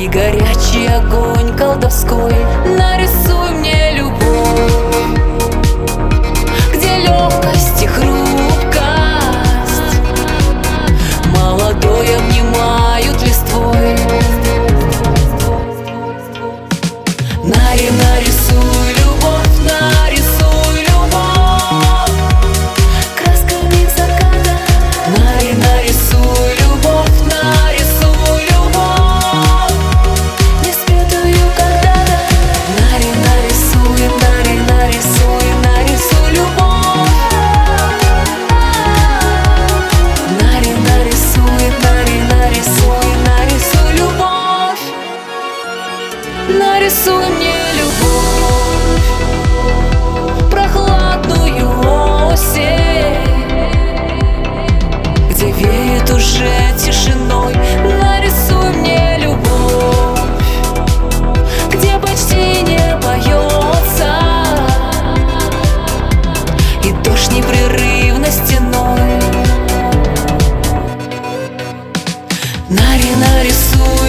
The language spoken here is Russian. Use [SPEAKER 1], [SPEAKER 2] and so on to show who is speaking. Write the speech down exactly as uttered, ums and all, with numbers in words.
[SPEAKER 1] горячий огонь колдовской. Нарисуй мне любовь, где легкость и хрупкость молодой обнимают листвой. Нари, нарисуй любовь, нарисуй любовь красками заката. Нари, нарисуй любовь, нарисуй любовь неспетую когда-то. Нари, нарисуй, нари, нарисуй, нарисуй любовь. Нари, нарисуй, нари, нарисуй, нарисуй любовь. Нарисуй мне любовь, прохладную осень, где веет уже тишиной. Нарисуй мне любовь, где почти не поется и дождь непрерывно стеной. Нари, нарисуй